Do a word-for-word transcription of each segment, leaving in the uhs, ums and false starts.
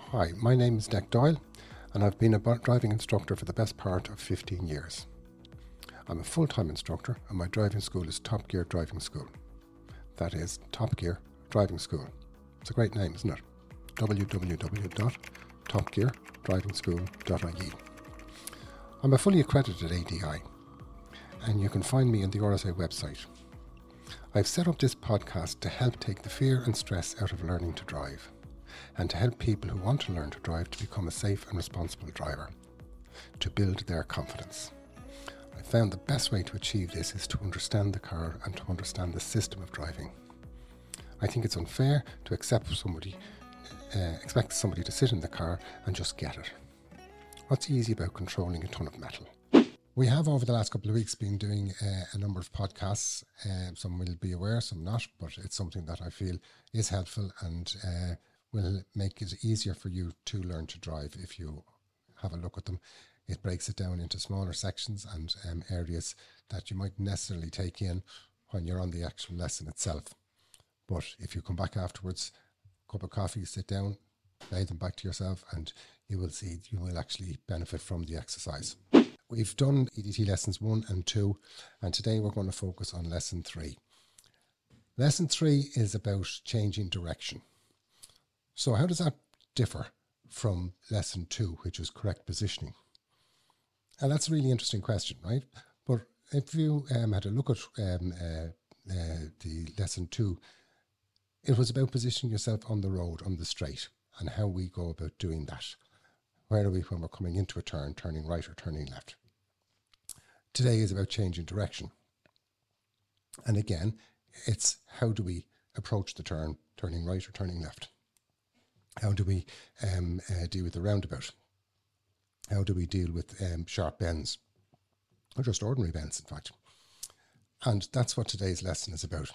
Hi, my name is Nick Doyle and I've been a driving instructor for the best part of fifteen years. I'm a full-time instructor and my driving school is Top Gear Driving School. That is Top Gear Driving School. It's a great name, isn't it? w w w dot top gear driving school dot i e. I'm a fully accredited A D I and you can find me on the R S A website. I've set up this podcast to help take the fear and stress out of learning to drive, and to help people who want to learn to drive to become a safe and responsible driver, to build their confidence. I found the best way to achieve this is to understand the car and to understand the system of driving. I think it's unfair to accept somebody, uh, expect somebody to sit in the car and just get it. What's easy about controlling a ton of metal? We have over the last couple of weeks been doing uh, a number of podcasts. Uh, some will be aware, some not, but it's something that I feel is helpful and uh, will make it easier for you to learn to drive if you have a look at them. It breaks it down into smaller sections and um, areas that you might necessarily take in when you're on the actual lesson itself. But if you come back afterwards, cup of coffee, sit down, lay them back to yourself, and you will see you will actually benefit from the exercise. We've done E D T lessons one and two, and today we're going to focus on lesson three. Lesson three is about changing direction. So how does that differ from lesson two, which is correct positioning? And that's a really interesting question, right? But if you um, had a look at um, uh, uh, the lesson two, it was about positioning yourself on the road, on the straight, and how we go about doing that. Where are we when we're coming into a turn, turning right or turning left? Today is about changing direction. And again, it's how do we approach the turn, turning right or turning left? How do we um, uh, deal with the roundabout? How do we deal with um, sharp bends? Or just ordinary bends, in fact. And that's what today's lesson is about.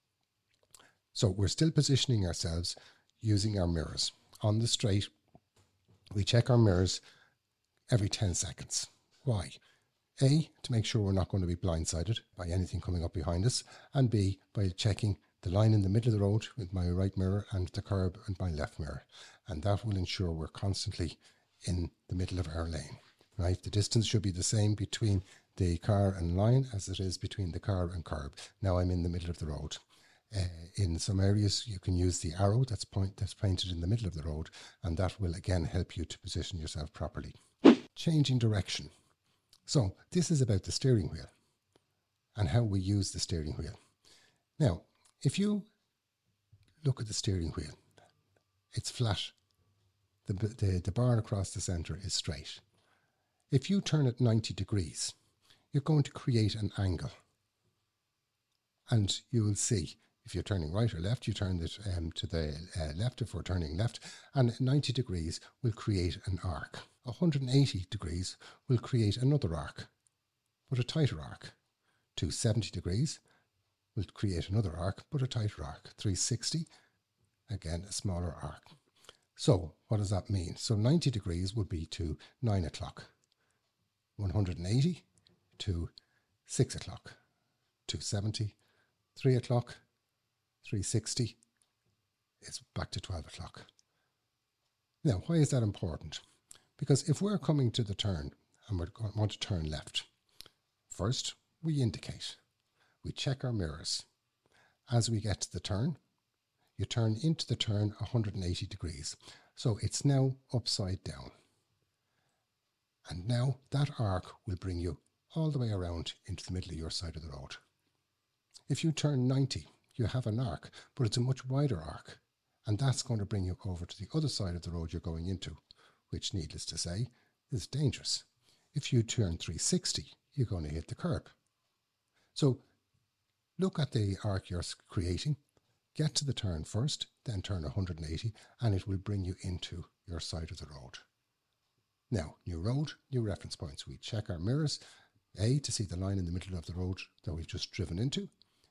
So we're still positioning ourselves using our mirrors. On the straight, we check our mirrors every ten seconds. Why? A, to make sure we're not going to be blindsided by anything coming up behind us, and B, by checking the line in the middle of the road with my right mirror and the curb and my left mirror. And that will ensure we're constantly in the middle of our lane, right? The distance should be the same between the car and line as it is between the car and curb. Now I'm in the middle of the road. Uh, in some areas, you can use the arrow that's point that's painted in the middle of the road, and that will again help you to position yourself properly. Changing direction. So this is about the steering wheel and how we use the steering wheel. Now, if you look at the steering wheel, it's flat. The, the, the bar across the centre is straight. If you turn it ninety degrees, you're going to create an angle. And you will see, if you're turning right or left, you turn it um, to the uh, left if we're turning left, and ninety degrees will create an arc. one hundred eighty degrees will create another arc, but a tighter arc. two hundred seventy degrees will create another arc, but a tighter arc. three hundred sixty, again, a smaller arc. So what does that mean? So ninety degrees would be to nine o'clock. one hundred eighty to six o'clock. two hundred seventy, three o'clock. three hundred sixty is back to twelve o'clock. Now, why is that important? Because if we're coming to the turn and we want to turn left, first we indicate. We check our mirrors. As we get to the turn, you turn into the turn one hundred eighty degrees. So it's now upside down. And now that arc will bring you all the way around into the middle of your side of the road. If you turn ninety, you have an arc, but it's a much wider arc. And that's going to bring you over to the other side of the road you're going into, which, needless to say, is dangerous. If you turn three hundred sixty, you're going to hit the curb. So look at the arc you're creating, get to the turn first, then turn one hundred eighty, and it will bring you into your side of the road. Now, new road, new reference points. We check our mirrors, A, to see the line in the middle of the road that we've just driven into,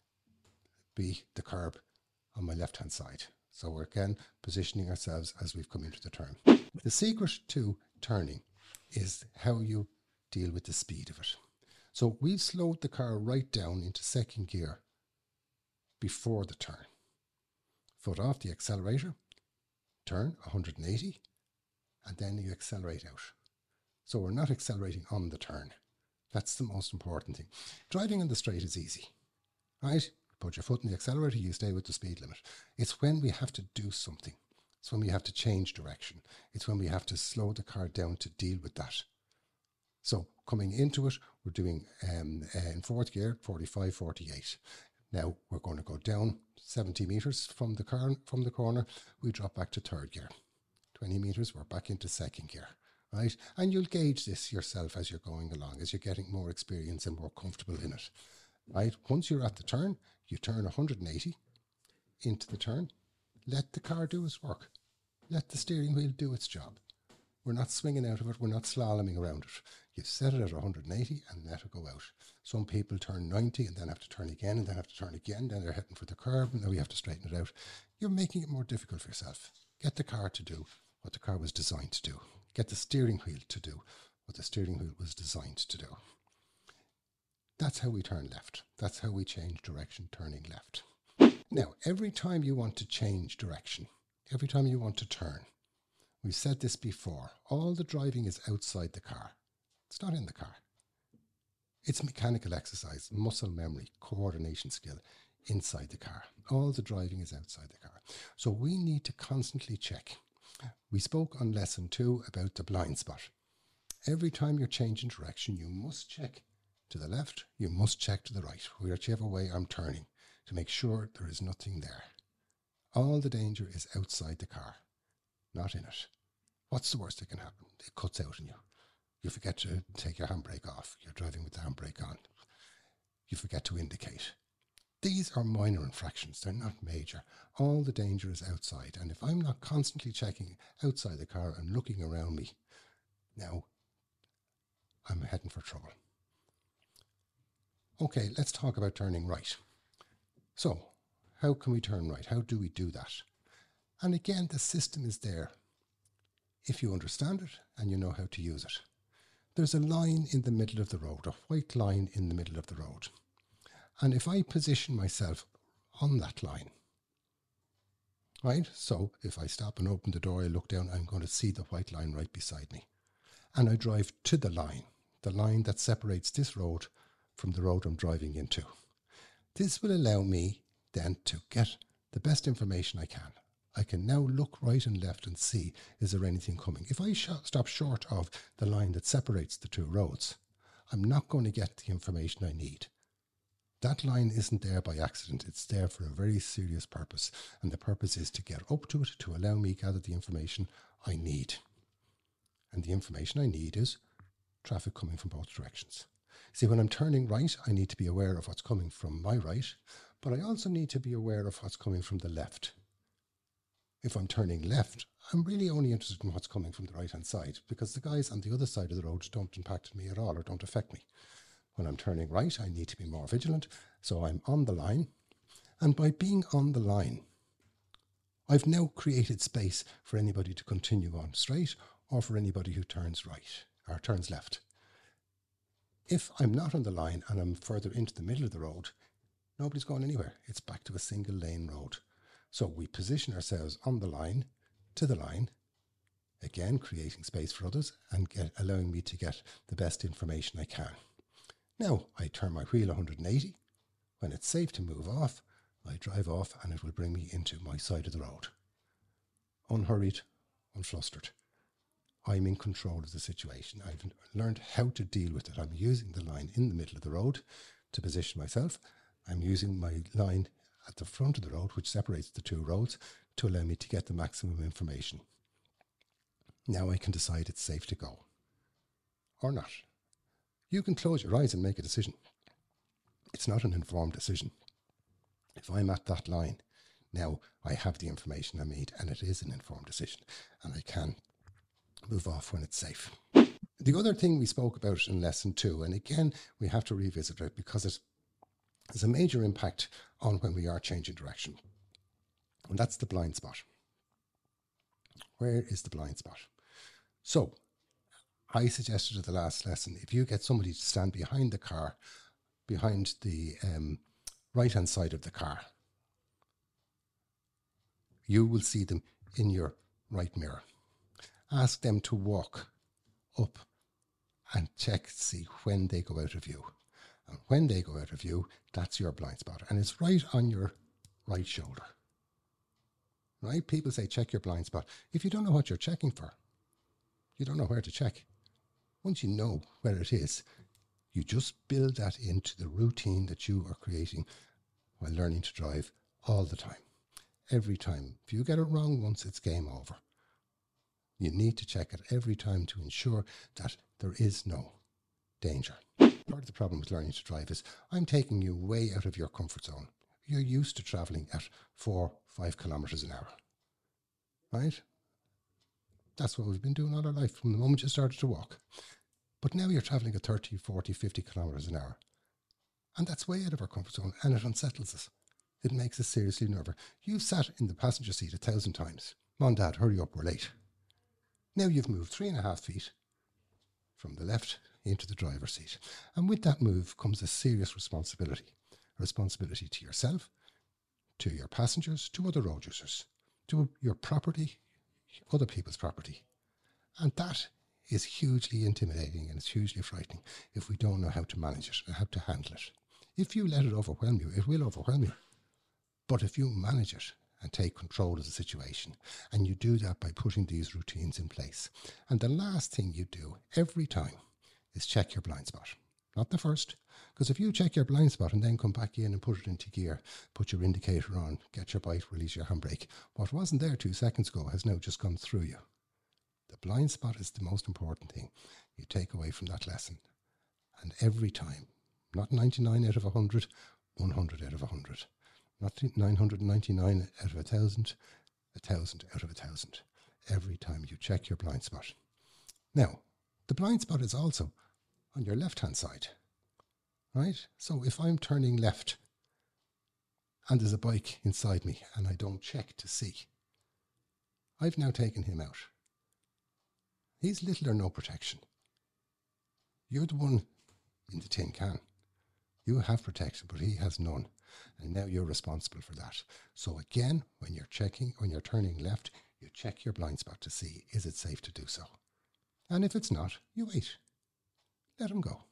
B, the curb on my left-hand side. So we're again positioning ourselves as we've come into the turn. The secret to turning is how you deal with the speed of it. So we've slowed the car right down into second gear before the turn. Foot off the accelerator, turn one hundred eighty, and then you accelerate out. So we're not accelerating on the turn. That's the most important thing. Driving on the straight is easy, right? Put your foot in the accelerator, you stay with the speed limit. It's when we have to do something. It's when we have to change direction. It's when we have to slow the car down to deal with that. So coming into it, we're doing um, uh, in fourth gear, forty-five, forty-eight. Now we're going to go down seventy metres from the car, from the corner. We drop back to third gear. twenty metres, we're back into second gear, right? And you'll gauge this yourself as you're going along, as you're getting more experience and more comfortable in it, right? Once you're at the turn, you turn one hundred eighty into the turn. Let the car do its work. Let the steering wheel do its job. We're not swinging out of it. We're not slaloming around it. You set it at one hundred eighty and let it go out. Some people turn ninety and then have to turn again and then have to turn again. Then they're heading for the curb and now you have to straighten it out. You're making it more difficult for yourself. Get the car to do what the car was designed to do. Get the steering wheel to do what the steering wheel was designed to do. That's how we turn left. That's how we change direction, turning left. Now, every time you want to change direction, every time you want to turn, we've said this before, all the driving is outside the car. It's not in the car. It's mechanical exercise, muscle memory, coordination skill inside the car. All the driving is outside the car. So we need to constantly check. We spoke on lesson two about the blind spot. Every time you're changing direction, you must check to the left, you must check to the right, whichever way I'm turning, to make sure there is nothing there. All the danger is outside the car, not in it. What's the worst that can happen? It cuts out on you. You forget to take your handbrake off. You're driving with the handbrake on. You forget to indicate. These are minor infractions. They're not major. All the danger is outside. And if I'm not constantly checking outside the car and looking around me, now I'm heading for trouble. Okay, let's talk about turning right. So, how can we turn right? How do we do that? And again, the system is there if you understand it and you know how to use it. There's a line in the middle of the road, a white line in the middle of the road. And if I position myself on that line, right? So if I stop and open the door, I look down, I'm going to see the white line right beside me. And I drive to the line, the line that separates this road from the road I'm driving into. This will allow me then to get the best information I can. I can now look right and left and see, is there anything coming? If I sh- stop short of the line that separates the two roads, I'm not going to get the information I need. That line isn't there by accident. It's there for a very serious purpose. And the purpose is to get up to it, to allow me to gather the information I need. And the information I need is traffic coming from both directions. See, when I'm turning right, I need to be aware of what's coming from my right, but I also need to be aware of what's coming from the left. If I'm turning left, I'm really only interested in what's coming from the right-hand side, because the guys on the other side of the road don't impact me at all or don't affect me. When I'm turning right, I need to be more vigilant, so I'm on the line. And by being on the line, I've now created space for anybody to continue on straight or for anybody who turns right or turns left. If I'm not on the line and I'm further into the middle of the road, nobody's going anywhere. It's back to a single lane road. So we position ourselves on the line, to the line, again creating space for others and get, allowing me to get the best information I can. Now I turn my wheel one hundred eighty. When it's safe to move off, I drive off and it will bring me into my side of the road. Unhurried, unflustered. I'm in control of the situation. I've learned how to deal with it. I'm using the line in the middle of the road to position myself. I'm using my line at the front of the road, which separates the two roads, to allow me to get the maximum information. Now I can decide it's safe to go or not. You can close your eyes and make a decision. It's not an informed decision. If I'm at that line, now I have the information I need and it is an informed decision and I can move off when it's safe. The other thing we spoke about in lesson two, and again, we have to revisit it because it has a major impact on when we are changing direction. And that's the blind spot. Where is the blind spot? So, I suggested at the last lesson, if you get somebody to stand behind the car, behind the um, right-hand side of the car, you will see them in your right mirror. Ask them to walk up and check to see when they go out of view. And when they go out of view, that's your blind spot. And it's right on your right shoulder. Right? People say check your blind spot. If you don't know what you're checking for, you don't know where to check. Once you know where it is, you just build that into the routine that you are creating while learning to drive all the time. Every time. If you get it wrong once, it's game over. You need to check it every time to ensure that there is no danger. Part of the problem with learning to drive is I'm taking you way out of your comfort zone. You're used to travelling at four, five kilometres an hour. Right? That's what we've been doing all our life from the moment you started to walk. But now you're travelling at thirty, forty, fifty kilometres an hour. And that's way out of our comfort zone, and it unsettles us. It makes us seriously nervous. You've sat in the passenger seat a thousand times. Mom, Dad, hurry up, we're late. Now you've moved three and a half feet from the left into the driver's seat. And with that move comes a serious responsibility. A responsibility to yourself, to your passengers, to other road users, to your property, other people's property. And that is hugely intimidating and it's hugely frightening if we don't know how to manage it and how to handle it. If you let it overwhelm you, it will overwhelm you. But if you manage it and take control of the situation, and you do that by putting these routines in place. And the last thing you do every time is check your blind spot. Not the first, because if you check your blind spot and then come back in and put it into gear, put your indicator on, get your bite, release your handbrake, what wasn't there two seconds ago has now just gone through you. The blind spot is the most important thing you take away from that lesson. And every time, not ninety-nine out of one hundred, one hundred out of one hundred. Not nine hundred ninety-nine out of one thousand, one thousand out of one thousand. Every time you check your blind spot. Now, the blind spot is also on your left-hand side. Right? So if I'm turning left and there's a bike inside me and I don't check to see, I've now taken him out. He's little or no protection. You're the one in the tin can. You have protection, but he has none. And now you're responsible for that. So again, when you're checking, when you're turning left, you check your blind spot to see, is it safe to do so? And if it's not, you wait. Let him go.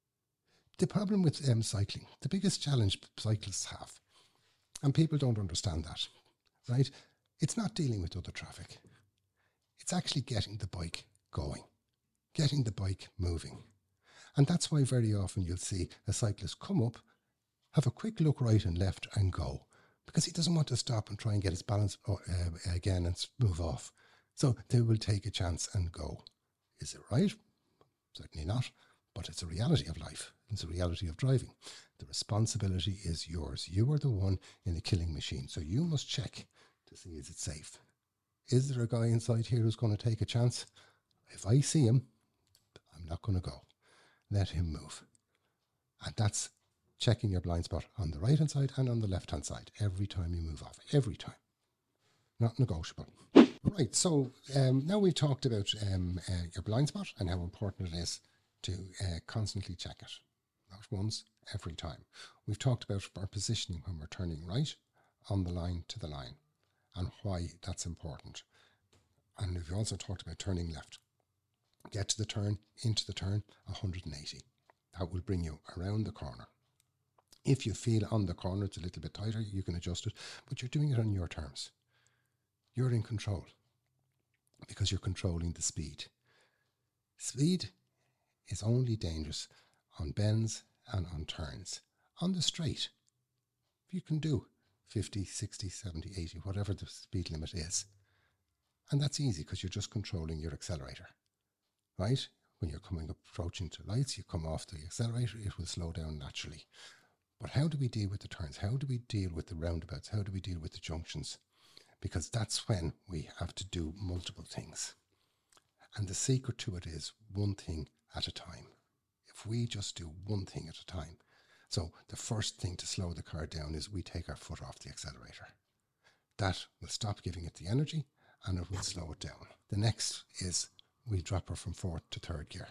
The problem with um, cycling, the biggest challenge cyclists have, and people don't understand that, right? It's not dealing with other traffic. It's actually getting the bike going, getting the bike moving. And that's why very often you'll see a cyclist come up, have a quick look right and left and go, because he doesn't want to stop and try and get his balance uh, again and move off. So they will take a chance and go. Is it right? Certainly not, but it's a reality of life. It's a reality of driving. The responsibility is yours. You are the one in the killing machine, so you must check to see, is it safe? Is there a guy inside here who's going to take a chance? If I see him, I'm not going to go. Let him move. And that's checking your blind spot on the right hand side and on the left hand side every time you move off. Every time. Not negotiable. Right, so um, now we've talked about um, uh, your blind spot and how important it is to uh, constantly check it. Not once, every time. We've talked about our positioning when we're turning right on the line to the line and why that's important. And we've also talked about turning left. Get to the turn, into the turn, one hundred eighty. That will bring you around the corner. If you feel on the corner it's a little bit tighter, you can adjust it, but you're doing it on your terms. You're in control because you're controlling the speed. Speed is only dangerous on bends and on turns. On the straight, you can do fifty, sixty, seventy, eighty, whatever the speed limit is. And that's easy because you're just controlling your accelerator. Right? When you're coming up, approaching to lights, you come off the accelerator, it will slow down naturally. But how do we deal with the turns? How do we deal with the roundabouts? How do we deal with the junctions? Because that's when we have to do multiple things. And the secret to it is one thing at a time. If we just do one thing at a time. So the first thing to slow the car down is we take our foot off the accelerator. That will stop giving it the energy and it will slow it down. The next is we drop her from fourth to third gear.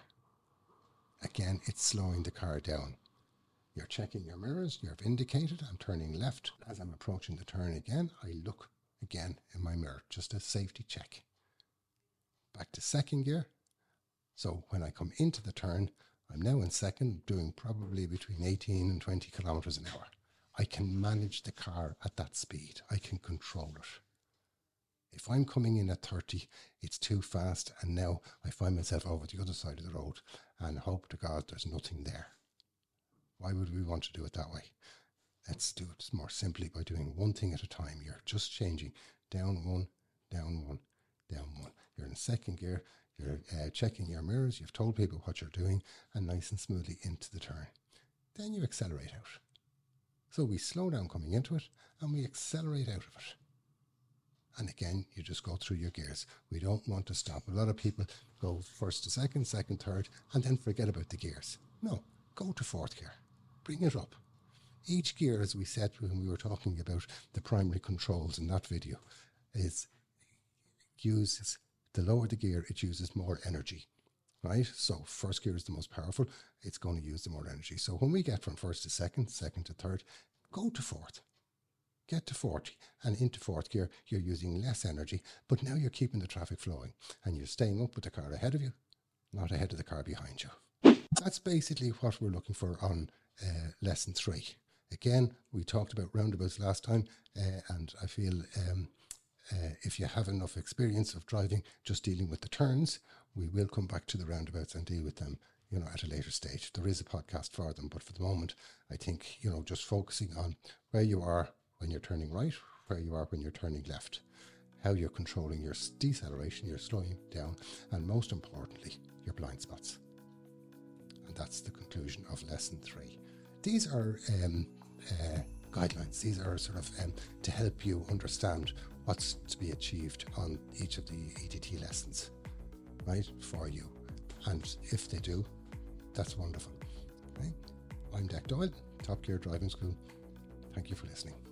Again, it's slowing the car down. You're checking your mirrors, you've indicated, I'm turning left. As I'm approaching the turn again, I look again in my mirror, just a safety check. back to second gear. So when I come into the turn, I'm now in second, doing probably between eighteen and twenty kilometers an hour. I can manage the car at that speed. I can control it. If I'm coming in at thirty, it's too fast, and now I find myself over the other side of the road and hope to God there's nothing there. Why would we want to do it that way? Let's do it more simply by doing one thing at a time. You're just changing down one, down one, down one. You're in second gear. You're uh, checking your mirrors. You've told people what you're doing, and nice and smoothly into the turn. Then you accelerate out. So we slow down coming into it, and we accelerate out of it. And again, you just go through your gears. We don't want to stop. A lot of people go first to second, second, third, and then forget about the gears. No, go to fourth gear. Bring it up. Each gear, as we said when we were talking about the primary controls in that video, is uses, the lower the gear, it uses more energy, right? So first gear is the most powerful. It's going to use the more energy. So when we get from first to second, second to third, go to fourth. Get to forty, and into fourth gear, you're using less energy, but now you're keeping the traffic flowing, and you're staying up with the car ahead of you, not ahead of the car behind you. That's basically what we're looking for on uh, lesson three. Again, we talked about roundabouts last time, uh, and I feel um, uh, if you have enough experience of driving, just dealing with the turns, we will come back to the roundabouts and deal with them, you know, at a later stage. There is a podcast for them, but for the moment, I think, you know, just focusing on where you are when you're turning right, where you are when you're turning left, how you're controlling your deceleration, you're slowing down, and most importantly, your blind spots. And that's the conclusion of lesson three. These are um, uh, guidelines. These are sort of um, to help you understand what's to be achieved on each of the E T T lessons, right, for you. And if they do, that's wonderful. Right? I'm Dec Doyle, Top Gear Driving School. Thank you for listening.